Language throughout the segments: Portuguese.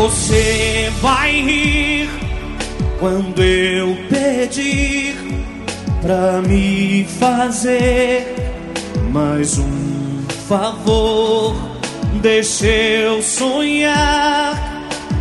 Você vai rir quando eu pedir pra me fazer mais um favor. Deixa eu sonhar,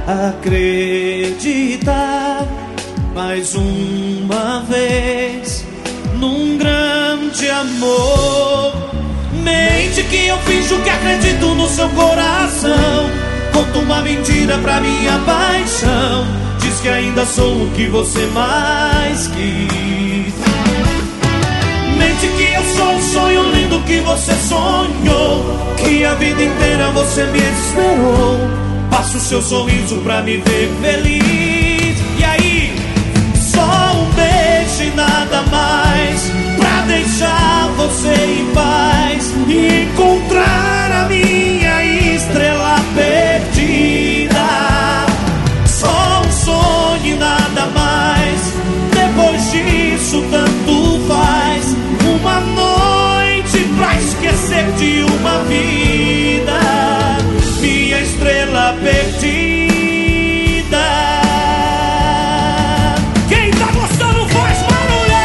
acreditar mais uma vez num grande amor. Mente que eu finjo que acredito no seu coração. Conto uma mentira pra minha paixão. Diz que ainda sou o que você mais quis. Mente que eu sou um sonho lindo que você sonhou, que a vida inteira você me esperou. Passo o seu sorriso pra me ver feliz. E aí? Só um beijo e nada mais, pra deixar você em paz e encontrar a minha estrela perdida. Só um sonho e nada mais. Depois disso tanto faz. Uma noite pra esquecer de uma vida. Minha estrela perdida. Quem tá gostando faz barulho!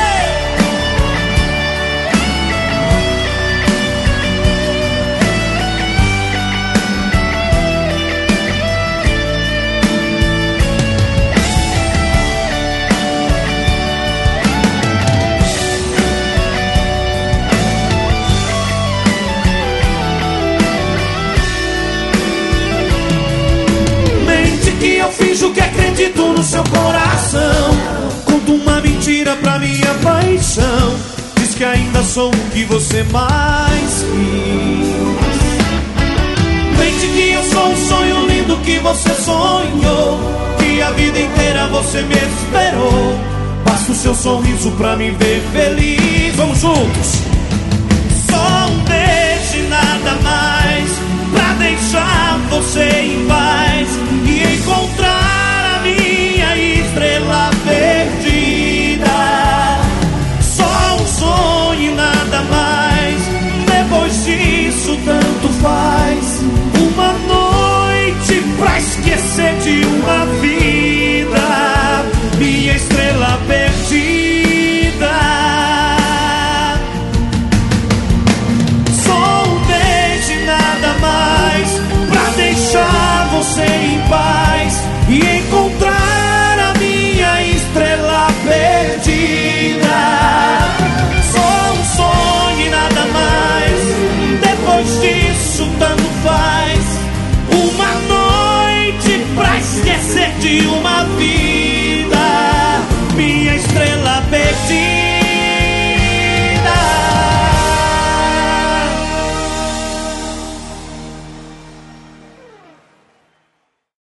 Eu finjo que acredito no seu coração. Conto uma mentira pra minha paixão. Diz que ainda sou o que você mais quis. Mente que eu sou um sonho lindo que você sonhou, que a vida inteira você me esperou. Basta o seu sorriso pra me ver feliz. Vamos juntos! Só um beijo e nada mais, pra deixar você em paz e encontrar a minha estrela perdida. Só um sonho e nada mais. Depois disso tanto faz. Uma noite pra esquecer de uma vida.